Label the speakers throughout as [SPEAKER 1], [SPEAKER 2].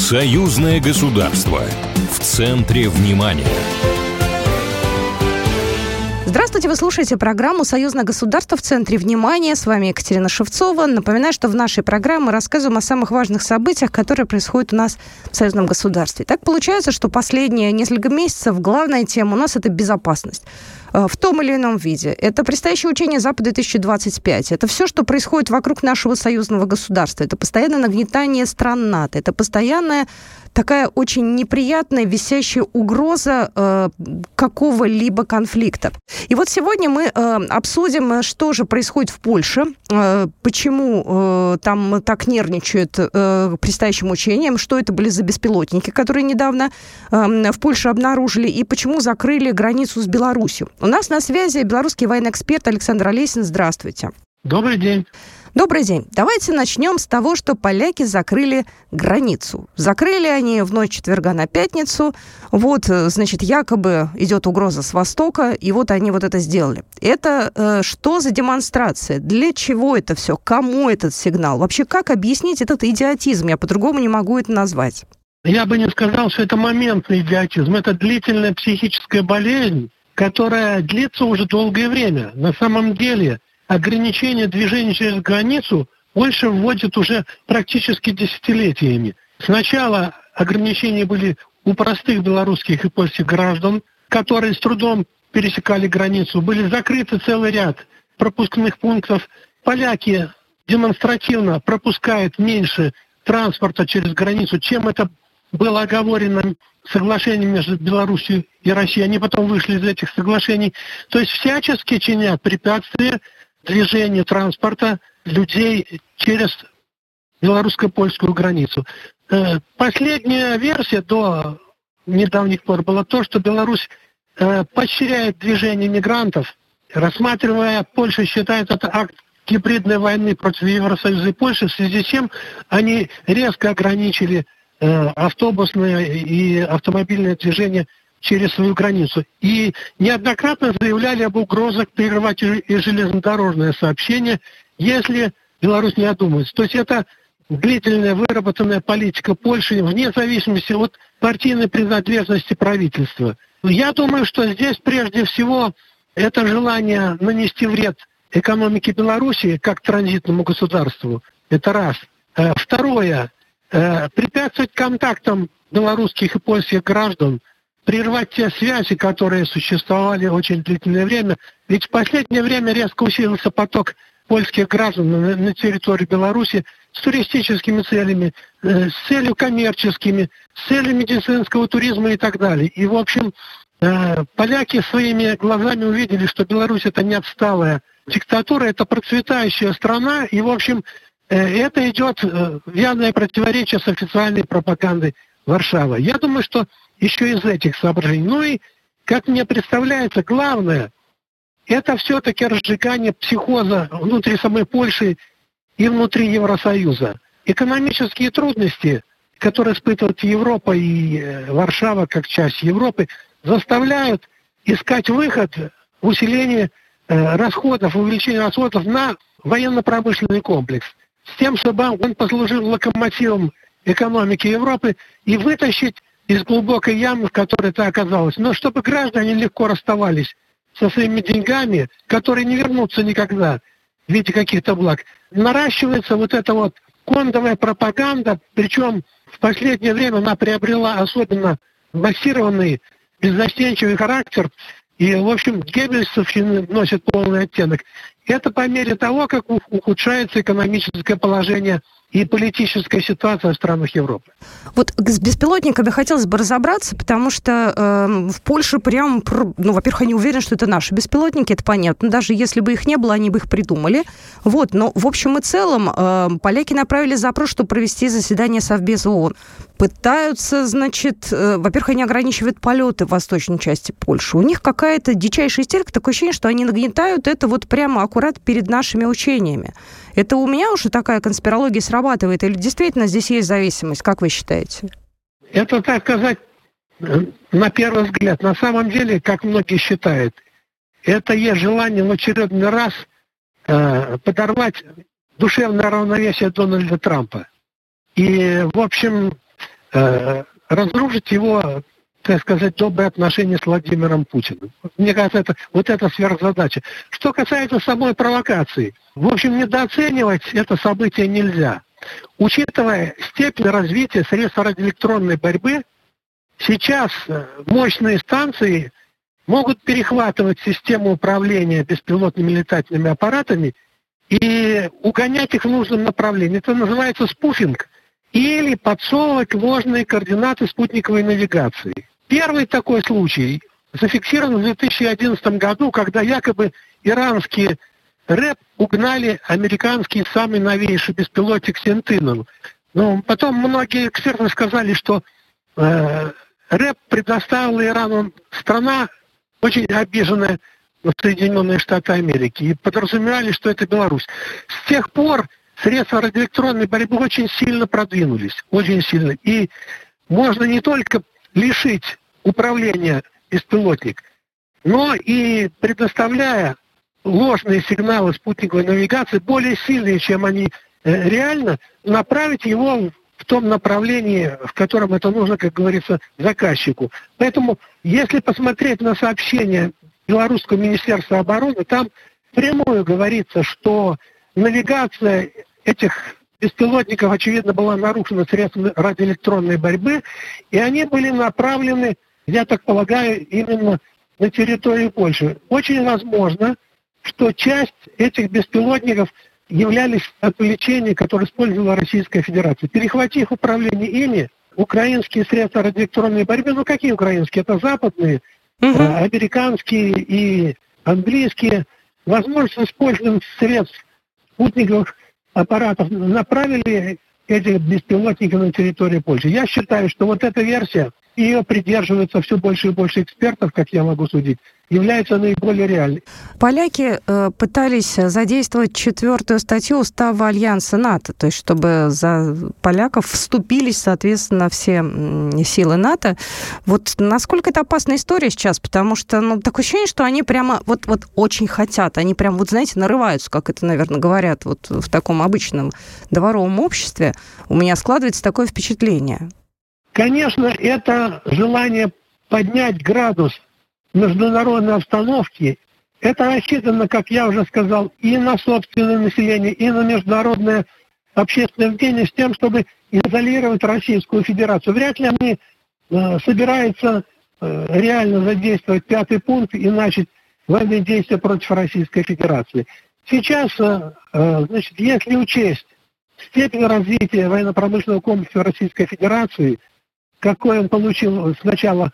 [SPEAKER 1] Союзное государство. В центре внимания.
[SPEAKER 2] Здравствуйте, вы слушаете программу «Союзное государство. В центре внимания». С вами Екатерина Шевцова. Напоминаю, что в нашей программе мы рассказываем о самых важных событиях, которые происходят у нас в союзном государстве. Так получается, что последние несколько месяцев главная тема у нас – это безопасность. В том или ином виде. Это предстоящее учение Запада-2025. Это все, что происходит вокруг нашего союзного государства. Это постоянное нагнетание стран НАТО. Это постоянная такая очень неприятная висящая угроза какого-либо конфликта. И вот сегодня мы обсудим, что же происходит в Польше, почему там так нервничают предстоящим учением, что это были за беспилотники, которые недавно в Польше обнаружили, и почему закрыли границу с Беларусью. У нас на связи белорусский военный эксперт Александр Олесин. Здравствуйте.
[SPEAKER 3] Добрый день.
[SPEAKER 2] Добрый день. Давайте начнем с того, что поляки закрыли границу. Закрыли они в ночь четверга на пятницу. Вот, значит, якобы идет угроза с востока, и вот они вот это сделали. Это что за демонстрация? Для чего это все? Кому этот сигнал? Вообще, как объяснить этот идиотизм? Я по-другому не могу это назвать.
[SPEAKER 3] Я бы не сказал, что это моментный идиотизм. Это длительная психическая болезнь, которая длится уже долгое время. На самом деле ограничение движения через границу Польша вводит уже практически десятилетиями. Сначала ограничения были у простых белорусских и польских граждан, которые с трудом пересекали границу. Были закрыты целый ряд пропускных пунктов. Поляки демонстративно пропускают меньше транспорта через границу, чем это было оговорено соглашением между Беларусью и Россией. Они потом вышли из этих соглашений. То есть всячески чинят препятствия движению транспорта людей через белорусско-польскую границу. Последняя версия до недавних пор была то, что Беларусь поощряет движение мигрантов, рассматривая, Польша считает это акт гибридной войны против Евросоюза и Польши. В связи с чем они резко ограничили автобусное и автомобильное движение через свою границу. И неоднократно заявляли об угрозах прерывать и железнодорожное сообщение, если Беларусь не одумается. То есть это длительная выработанная политика Польши вне зависимости от партийной принадлежности правительства. Я думаю, что здесь прежде всего это желание нанести вред экономике Беларуси как транзитному государству. Это раз. Второе. Препятствовать контактам белорусских и польских граждан, прервать те связи, которые существовали очень длительное время. Ведь в последнее время резко усилился поток польских граждан на территории Беларуси с туристическими целями, с целью коммерческими, с целью медицинского туризма и так далее. И, в общем, поляки своими глазами увидели, что Беларусь – это не отсталая диктатура, это процветающая страна, и, в общем, это идет в явное противоречие с официальной пропагандой Варшавы. Я думаю, что еще из этих соображений. Ну и, как мне представляется, главное, это все-таки разжигание психоза внутри самой Польши и внутри Евросоюза. Экономические трудности, которые испытывает Европа и Варшава как часть Европы, заставляют искать выход в усилении расходов, увеличение расходов на военно-промышленный комплекс, с тем, чтобы он послужил локомотивом экономики Европы и вытащить из глубокой ямы, в которой это оказалось. Но чтобы граждане легко расставались со своими деньгами, которые не вернутся никогда в виде каких-то благ, наращивается вот эта вот кондовая пропаганда, причем в последнее время она приобрела особенно массированный, беззастенчивый характер, и, в общем, геббельсовщина носит полный оттенок. Это по мере того, как ухудшается экономическое положение и политическая ситуация в странах Европы.
[SPEAKER 2] Вот с беспилотниками хотелось бы разобраться, потому что в Польше прям, во-первых, они уверены, что это наши беспилотники, это понятно. Даже если бы их не было, они бы их придумали. Вот, но в общем и целом поляки направили запрос, чтобы провести заседание Совбеза ООН. Пытаются, значит, во-первых, они ограничивают полеты в восточной части Польши. У них какая-то дичайшая истерика, такое ощущение, что они нагнетают это вот прямо аккурат перед нашими учениями. Это у меня уже такая конспирология срабатывает, или действительно здесь есть зависимость? Как вы считаете?
[SPEAKER 3] Это, так сказать, на первый взгляд. На самом деле, как многие считают, это есть желание в очередной раз подорвать душевное равновесие Дональда Трампа. И, в общем, разрушить его, так сказать, добрые отношения с Владимиром Путиным. Мне кажется, это сверхзадача. Что касается самой провокации, в общем, недооценивать это событие нельзя. Учитывая степень развития средств радиоэлектронной борьбы, сейчас мощные станции могут перехватывать систему управления беспилотными летательными аппаратами и угонять их в нужном направлении. Это называется спуфинг. Или подсовывать ложные координаты спутниковой навигации. Первый такой случай зафиксирован в 2011 году, когда якобы иранские РЭП угнали американский самый новейший беспилотник Sentinel. Но потом многие эксперты сказали, что РЭП предоставила Ирану страна, очень обиженная на Соединенные Штаты Америки, и подразумевали, что это Беларусь. С тех пор средства радиоэлектронной борьбы очень сильно продвинулись, очень сильно. И можно не только лишить управления беспилотник, но и предоставляя ложные сигналы спутниковой навигации, более сильные, чем они реально, направить его в том направлении, в котором это нужно, как говорится, заказчику. Поэтому, если посмотреть на сообщение Белорусского министерства обороны, там впрямую говорится, что навигация этих беспилотников, очевидно, была нарушена средствами радиоэлектронной борьбы, и они были направлены, я так полагаю, именно на территорию Польши. Очень возможно, что часть этих беспилотников являлись отвлечением, которое использовала Российская Федерация. Перехватив управление ими, украинские средства радиоэлектронной борьбы, ну какие украинские? Это западные, американские и английские, возможность использования средств спутниковых аппаратов направили эти беспилотники на территорию Польши. Я считаю, что вот эта версия, ее придерживается все больше и больше экспертов, как я могу судить, является наиболее реальной.
[SPEAKER 2] Поляки пытались задействовать 4-ю статью Устава Альянса НАТО, то есть чтобы за поляков вступились, соответственно, все силы НАТО. Вот насколько это опасная история сейчас, потому что такое ощущение, что они прямо вот очень хотят, они прям, знаете, нарываются, как это, наверное, говорят вот в таком обычном дворовом обществе. У меня складывается такое впечатление.
[SPEAKER 3] Конечно, это желание поднять градус международной обстановки, это рассчитано, как я уже сказал, и на собственное население, и на международное общественное мнение с тем, чтобы изолировать Российскую Федерацию. Вряд ли они собираются реально задействовать 5-й пункт и начать военные действия против Российской Федерации. Сейчас, значит, если учесть степень развития военно-промышленного комплекса Российской Федерации, какой он получил с начала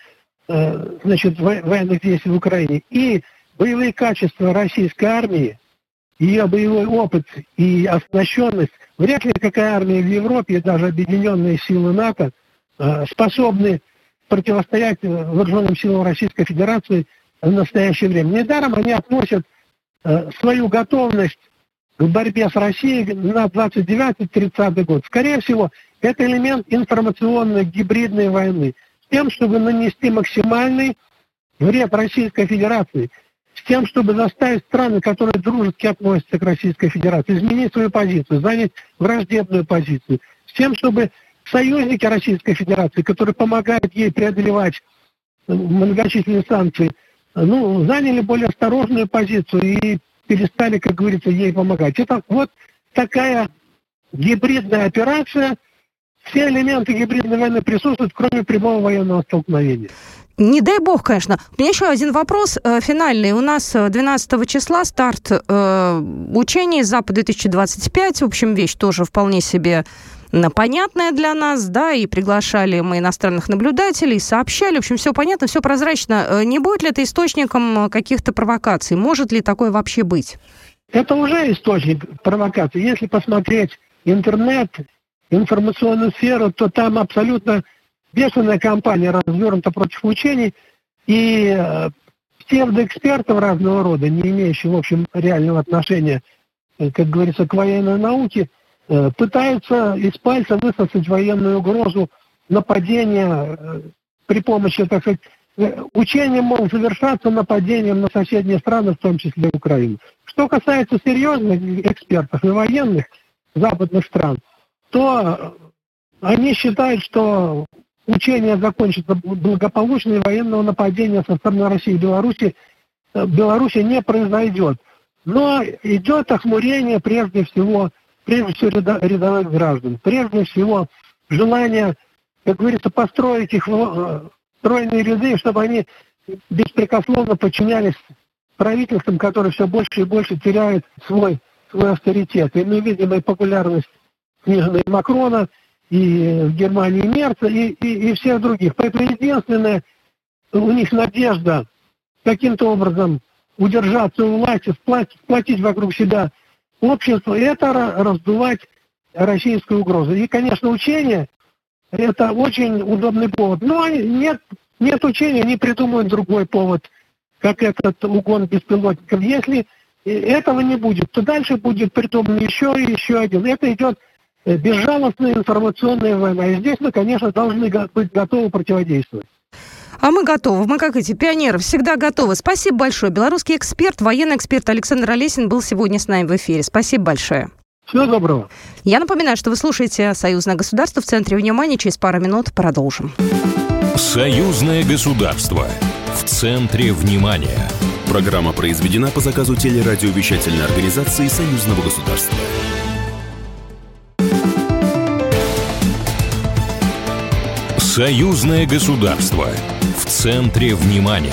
[SPEAKER 3] военных действий в Украине, и боевые качества российской армии, ее боевой опыт и оснащенность, вряд ли какая армия в Европе, даже объединенные силы НАТО, способны противостоять вооруженным силам Российской Федерации в настоящее время. Недаром они относят свою готовность к борьбе с Россией на 29-30 год. Скорее всего, это элемент информационной гибридной войны, с тем, чтобы нанести максимальный вред Российской Федерации, с тем, чтобы заставить страны, которые дружески относятся к Российской Федерации, изменить свою позицию, занять враждебную позицию, с тем, чтобы союзники Российской Федерации, которые помогают ей преодолевать многочисленные санкции, заняли более осторожную позицию и перестали, как говорится, ей помогать. Это вот такая гибридная операция. Все элементы гибридной войны присутствуют, кроме прямого военного столкновения.
[SPEAKER 2] Не дай бог, конечно. У меня еще один вопрос финальный. У нас 12 числа старт учений «Запад-2025». В общем, вещь тоже вполне себе понятная для нас, да, и приглашали мы иностранных наблюдателей, сообщали, в общем, все понятно, все прозрачно. Не будет ли это источником каких-то провокаций? Может ли такое вообще быть?
[SPEAKER 3] Это уже источник провокаций. Если посмотреть интернет, информационную сферу, то там абсолютно бешеная кампания развернута против учений, и псевдоэкспертов разного рода, не имеющих, в общем, реального отношения, как говорится, к военной науке, пытаются из пальца высосать военную угрозу нападения при помощи, так сказать, учения могут завершаться нападением на соседние страны, в том числе Украину. Что касается серьезных экспертов и военных западных стран, то Они считают, что учение закончится благополучно, и военного нападения со стороны России и Беларуси не произойдет. Но идет охмурение прежде всего рядовых граждан. Прежде всего желание, как говорится, построить их стройные ряды, чтобы они беспрекословно подчинялись правительствам, которые все больше и больше теряют свой авторитет. И мы видим и популярность сниженной Макрона, и в Германии Мерца, и всех других. Поэтому единственная у них надежда каким-то образом удержаться у власти, сплотить вокруг себя общество, это раздувать российскую угрозу. И, конечно, учение – это очень удобный повод. Но нет учения, они придумают другой повод, как этот угон беспилотников. Если этого не будет, то дальше будет придуман еще и еще один. Это идет безжалостная информационная война. И здесь мы, конечно, должны быть готовы противодействовать.
[SPEAKER 2] А мы готовы. Мы, как эти пионеры, всегда готовы. Спасибо большое. Белорусский эксперт, военный эксперт Александр Олесин был сегодня с нами в эфире. Спасибо большое.
[SPEAKER 3] Всего доброго.
[SPEAKER 2] Я напоминаю, что вы слушаете «Союзное государство» в центре внимания. Через пару минут продолжим.
[SPEAKER 1] «Союзное государство» в центре внимания.
[SPEAKER 4] Программа произведена по заказу телерадиовещательной организации Союзного государства.
[SPEAKER 1] «Союзное государство» в центре внимания.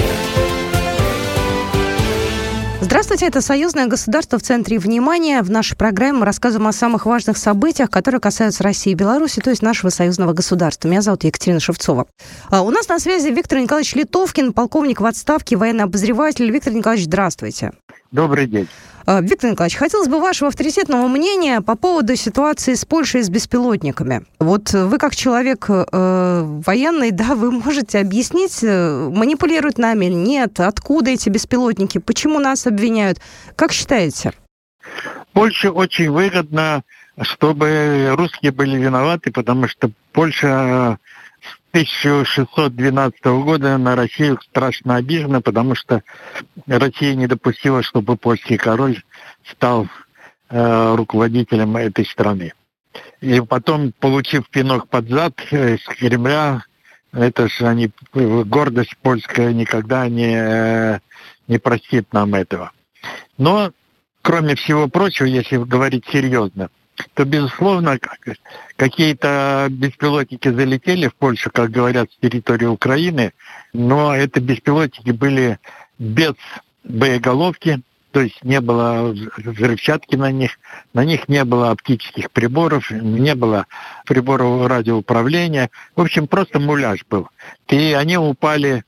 [SPEAKER 2] Здравствуйте, это «Союзное государство» в центре внимания. В нашей программе мы рассказываем о самых важных событиях, которые касаются России и Беларуси, то есть нашего союзного государства. Меня зовут Екатерина Шевцова. У нас на связи Виктор Николаевич Литовкин, полковник в отставке, военный обозреватель. Виктор Николаевич, здравствуйте.
[SPEAKER 5] Добрый день.
[SPEAKER 2] Виктор Николаевич, хотелось бы вашего авторитетного мнения по поводу ситуации с Польшей и с беспилотниками. Вот вы как человек военный, да, вы можете объяснить, манипулируют нами или нет, откуда эти беспилотники, почему нас обвиняют? Как считаете?
[SPEAKER 5] Польше очень выгодно, чтобы русские были виноваты, потому что Польша с 1612 года на Россию страшно обижена, потому что Россия не допустила, чтобы польский король стал руководителем этой страны. И потом, получив пинок под зад с Кремля, это же они, гордость польская никогда не простит нам этого. Но, кроме всего прочего, если говорить серьезно, то, безусловно, какие-то беспилотники залетели в Польшу, как говорят, с территории Украины, но это беспилотники были без боеголовки, то есть не было взрывчатки на них не было оптических приборов, не было приборов радиоуправления. В общем, просто муляж был. И они упали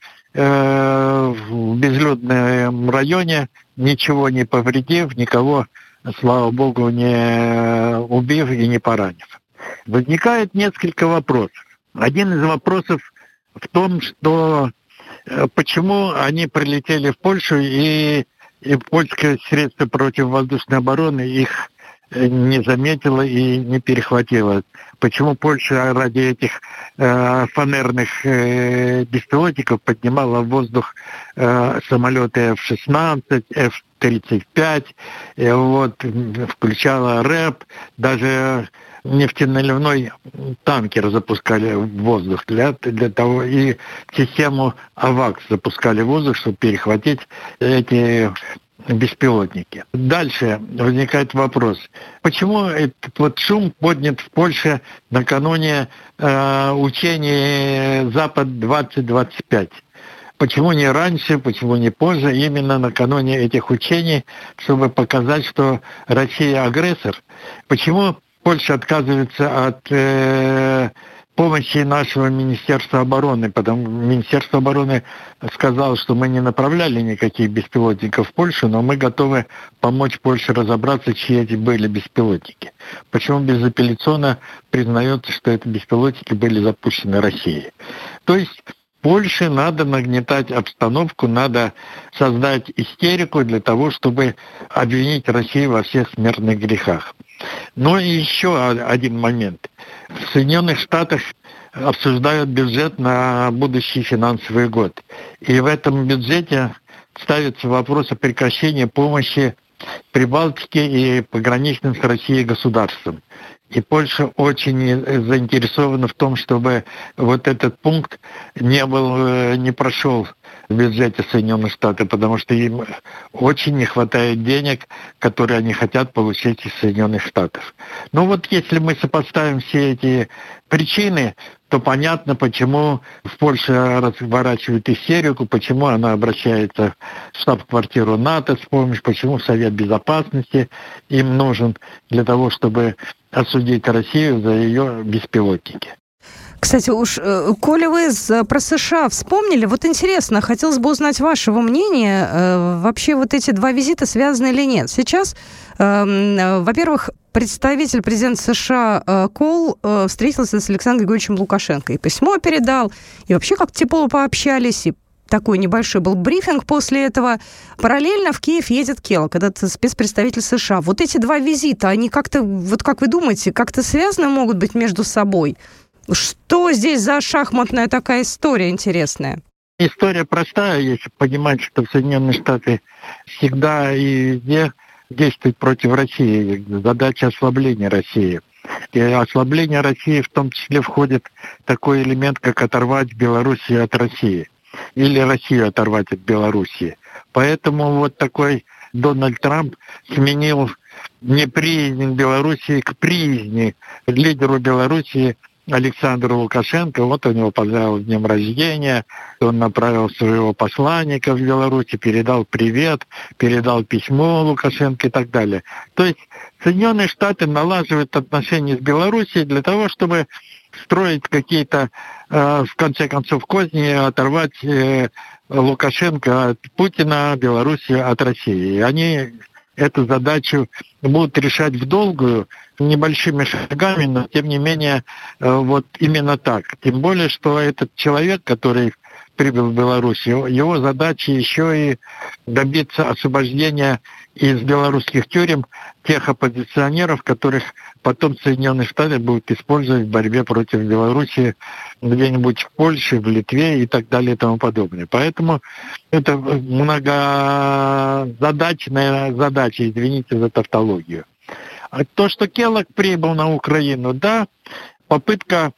[SPEAKER 5] в безлюдном районе, ничего не повредив, никого, слава богу, не убив и не поранив. Возникает несколько вопросов. Один из вопросов в том, что почему они прилетели в Польшу, и польское средство противовоздушной обороны их не заметила и не перехватила. Почему Польша ради этих фанерных беспилотников поднимала в воздух самолеты F-16, F-35, включала РЭП, даже нефтеналивной танкер запускали в воздух для того, и систему АВАКС запускали в воздух, чтобы перехватить эти беспилотники. Дальше возникает вопрос, почему этот шум поднят в Польше накануне учений «Запад-2025»? Почему не раньше, почему не позже, именно накануне этих учений, чтобы показать, что Россия агрессор? Почему Польша отказывается от помощи нашего Министерства обороны? Министерство обороны сказало, что мы не направляли никаких беспилотников в Польшу, но мы готовы помочь Польше разобраться, чьи эти были беспилотники. Почему безапелляционно признается, что эти беспилотники были запущены Россией? То есть Польше надо нагнетать обстановку, надо создать истерику для того, чтобы обвинить Россию во всех смертных грехах. Но и еще один момент. В Соединенных Штатах обсуждают бюджет на будущий финансовый год. И в этом бюджете ставится вопрос о прекращении помощи Прибалтике и пограничным с Россией государствам. И Польша очень заинтересована в том, чтобы вот этот пункт не прошел в бюджете Соединенных Штатов, потому что им очень не хватает денег, которые они хотят получить из Соединенных Штатов. Ну вот если мы сопоставим все эти причины, то понятно, почему в Польше разворачивают истерику, почему она обращается в штаб-квартиру НАТО с помощью, почему Совет Безопасности им нужен для того, чтобы осудить Россию за ее беспилотники.
[SPEAKER 2] Кстати, коли вы про США вспомнили, вот интересно, хотелось бы узнать вашего мнения, вообще вот эти два визита связаны или нет. Сейчас, во-первых, представитель президента США Кол встретился с Александром Григорьевичем Лукашенко и письмо передал, и вообще как тепло пообщались, и такой небольшой был брифинг после этого. Параллельно в Киев едет Келлог, этот спецпредставитель США. Вот эти два визита, они как-то, вот как вы думаете, как-то связаны могут быть между собой? Что здесь за шахматная такая история интересная?
[SPEAKER 5] История простая, если понимать, что Соединенные Штаты всегда и везде действуют против России. Задача ослабления России. И ослабление России в том числе входит такой элемент, как оторвать Белоруссию от России. Или Россию оторвать от Белоруссии. Поэтому вот такой Дональд Трамп сменил неприязнь Белоруссии к приязни лидеру Белоруссии Александру Лукашенко. Вот он его поздравил с днем рождения, он направил своего посланника в Беларусь, передал привет, передал письмо Лукашенко и так далее. То есть Соединенные Штаты налаживают отношения с Белоруссией для того, чтобы строить какие-то, в конце концов, козни, оторвать Лукашенко от Путина, Белоруссию от России. И они эту задачу будут решать в долгую, небольшими шагами, но тем не менее вот именно так. Тем более, что этот человек, который прибыл в Беларусь, его задача еще и добиться освобождения из белорусских тюрем тех оппозиционеров, которых потом Соединенные Штаты будут использовать в борьбе против Беларуси где-нибудь в Польше, в Литве и так далее и тому подобное. Поэтому это многозадачная задача, извините за тавтологию. А то, что Келлог прибыл на Украину, да, попытка,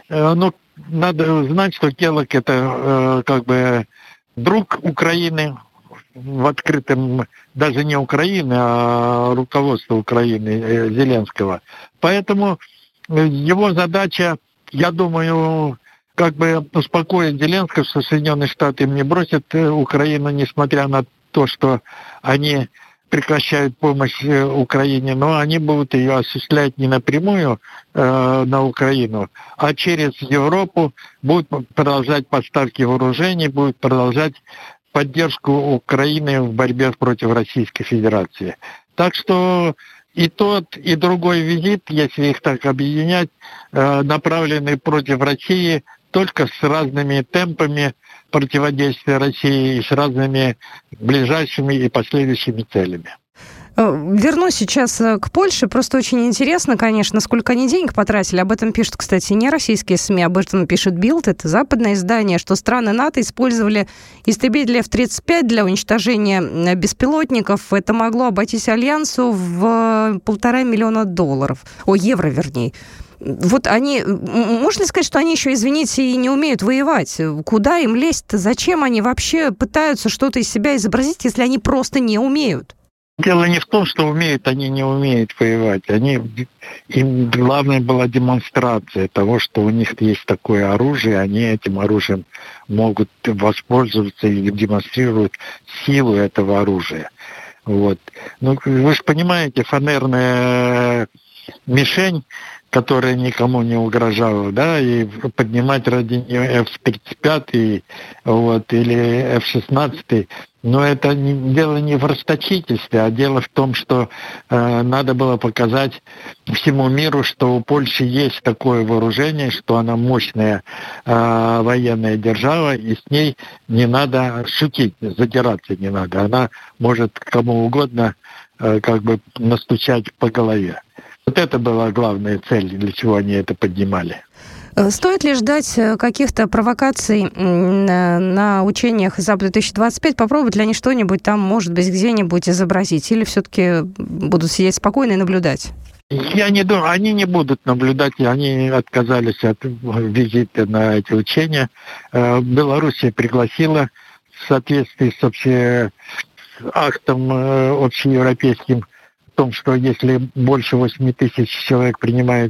[SPEAKER 5] надо знать, что Келлог это как бы друг Украины в открытом, даже не Украины, а руководства Украины Зеленского. Поэтому его задача, я думаю, как бы успокоить Зеленского, что Соединенные Штаты им не бросят Украину, несмотря на то, что они прекращают помощь Украине, но они будут ее осуществлять не напрямую на Украину, а через Европу, будут продолжать поставки вооружений, будут продолжать поддержку Украины в борьбе против Российской Федерации. Так что и тот, и другой визит, если их так объединять, направлены против России только с разными темпами противодействия России и с разными ближайшими и последующими целями.
[SPEAKER 2] Вернусь сейчас к Польше. Просто очень интересно, конечно, сколько они денег потратили. Об этом пишут, кстати, не российские СМИ, об этом пишет Билд, это западное издание, что страны НАТО использовали истребители F-35 для уничтожения беспилотников. Это могло обойтись Альянсу в $1,5 миллиона. Евро, вернее. Вот они, можно ли сказать, что они еще, извините, и не умеют воевать? Куда им лезть-то? Зачем они вообще пытаются что-то из себя изобразить, если они просто не умеют?
[SPEAKER 5] Дело не в том, что умеют, они не умеют воевать. Им главное была демонстрация того, что у них есть такое оружие, они этим оружием могут воспользоваться и демонстрируют силу этого оружия. Вот. Ну, вы же понимаете, фанерная мишень, которая никому не угрожала, да, и поднимать ради нее F-35 вот, или F-16, но это дело не в расточительстве, а дело в том, что надо было показать всему миру, что у Польши есть такое вооружение, что она мощная военная держава, и с ней не надо шутить, задираться не надо. Она может кому угодно как бы настучать по голове. Вот это была главная цель, для чего они это поднимали.
[SPEAKER 2] Стоит ли ждать каких-то провокаций на учениях ЗАП-2025? Попробовать ли они что-нибудь там, может быть, где-нибудь изобразить? Или все-таки будут сидеть спокойно и наблюдать?
[SPEAKER 5] Я не думаю, они не будут наблюдать, они отказались от визита на эти учения. Белоруссия пригласила в соответствии с актом общеевропейским о том, что если больше 8 тысяч человек принимает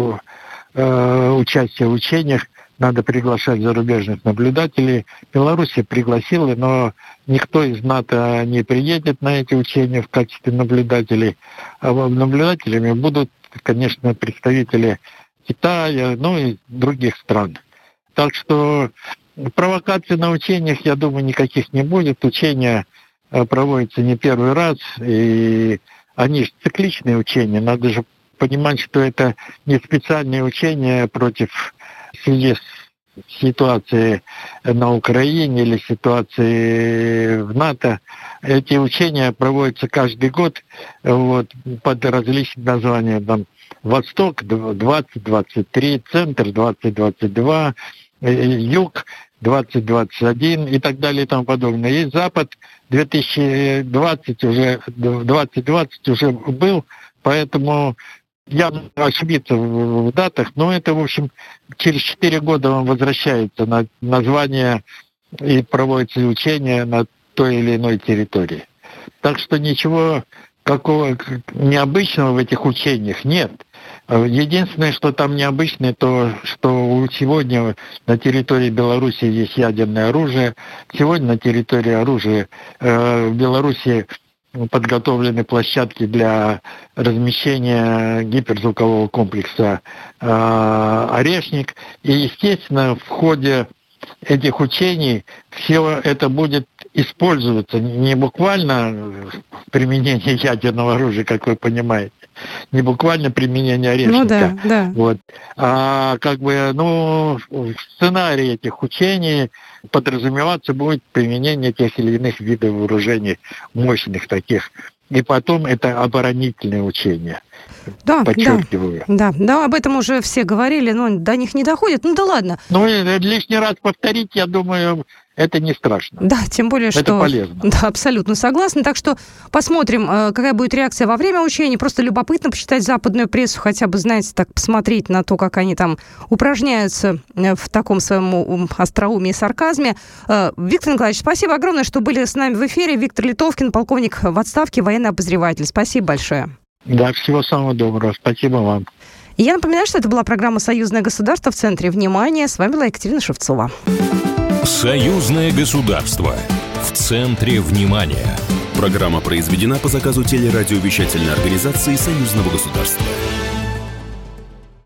[SPEAKER 5] участие в учениях, надо приглашать зарубежных наблюдателей. Белоруссия пригласила, но никто из НАТО не приедет на эти учения в качестве наблюдателей. А наблюдателями будут, конечно, представители Китая, и других стран. Так что провокаций на учениях, я думаю, никаких не будет. Учения проводятся не первый раз, и они же цикличные учения. Надо же понимать, что это не специальные учения против в связи с ситуацией на Украине или ситуацией в НАТО. Эти учения проводятся каждый год под различными названиями. Там Восток 2023, Центр 2022, Юг 2021 и так далее и тому подобное. И Запад 2020 уже был, поэтому я могу ошибиться в датах, но это, в общем, через 4 года он возвращается на название и проводится учение на той или иной территории. Так что ничего какого необычного в этих учениях нет. Единственное, что там необычное, то, что сегодня на территории Беларуси есть ядерное оружие. Сегодня на территории в Беларуси подготовлены площадки для размещения гиперзвукового комплекса «Орешник». И, естественно, в ходе этих учений все это будет использоваться не буквально применение ядерного оружия, как вы понимаете, не буквально применение «Орешника». Да. А в сценарии этих учений подразумеваться будет применение тех или иных видов вооружений, мощных таких. И потом это оборонительные учения.
[SPEAKER 2] Да,
[SPEAKER 5] подчеркиваю.
[SPEAKER 2] Да, об этом уже все говорили, но до них не доходит. Да ладно.
[SPEAKER 5] Лишний раз повторить, я думаю, это не страшно.
[SPEAKER 2] Да, тем более, что...
[SPEAKER 5] Это полезно.
[SPEAKER 2] Да, абсолютно согласна. Так что посмотрим, какая будет реакция во время учений. Просто любопытно почитать западную прессу, хотя бы, знаете, так посмотреть на то, как они там упражняются в таком своем остроумии и сарказме. Виктор Николаевич, спасибо огромное, что были с нами в эфире. Виктор Литовкин, полковник в отставке, военный обозреватель. Спасибо большое.
[SPEAKER 5] Да, всего самого доброго. Спасибо вам.
[SPEAKER 2] И я напоминаю, что это была программа «Союзное государство» в центре внимания. С вами была Екатерина Шевцова.
[SPEAKER 1] Союзное государство в центре внимания.
[SPEAKER 4] Программа произведена по заказу телерадиовещательной организации Союзного государства.